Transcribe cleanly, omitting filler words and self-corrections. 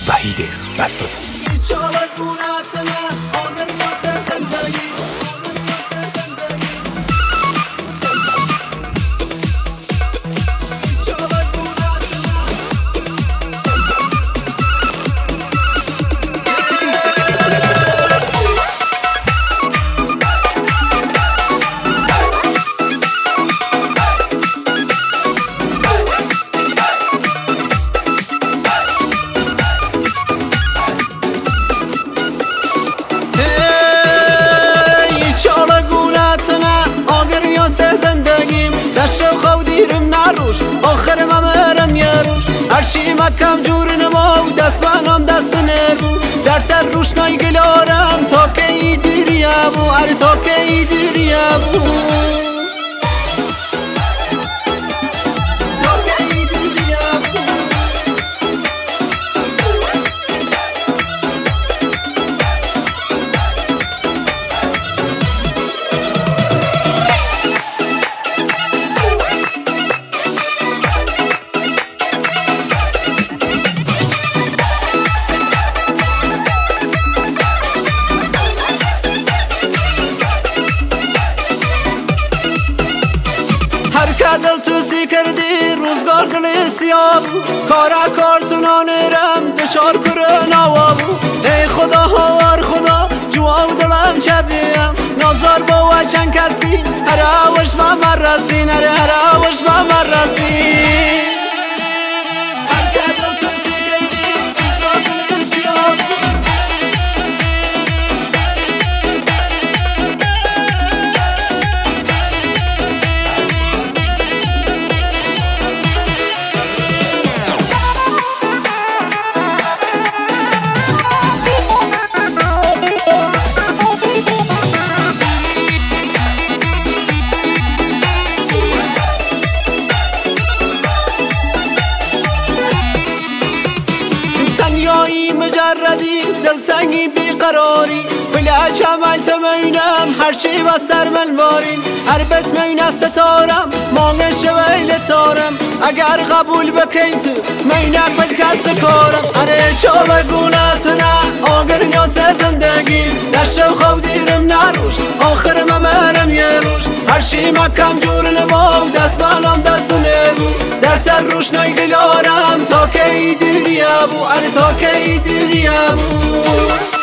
وحید بساطی. دشم خو دیرم نروش آخر ممرم یروش هرچی مکم جور نما و دستمانم دست نرو در تر روش نایگلارم تا که ای دیریم و ار تا که ای دیریم دل تو سی کردی روزگار دل سیاب کارا کارتونا نرم دشار کرن آوابو ای خدا هوار خدا جواب دلم چبیم نظر با وچن کسی هر آوش ما مرسین هر آوش ما مرسین مجردی دلتنگی بیقراری بلا چمل تمینم هر شی با سر من وارین هر بت مینه ستارم مانگ شویل تارم اگر قبول بکن تو مینه بل کس کارم اره چاله گونتونه آگر نیاز زندگی نشو خود دیرم نروش آخر ممرم یه روش هر شی مکم جور نما و دستمانم دست نرو در تر روش نایگلارم تا که ای دیریم و اره تا که ای دیریم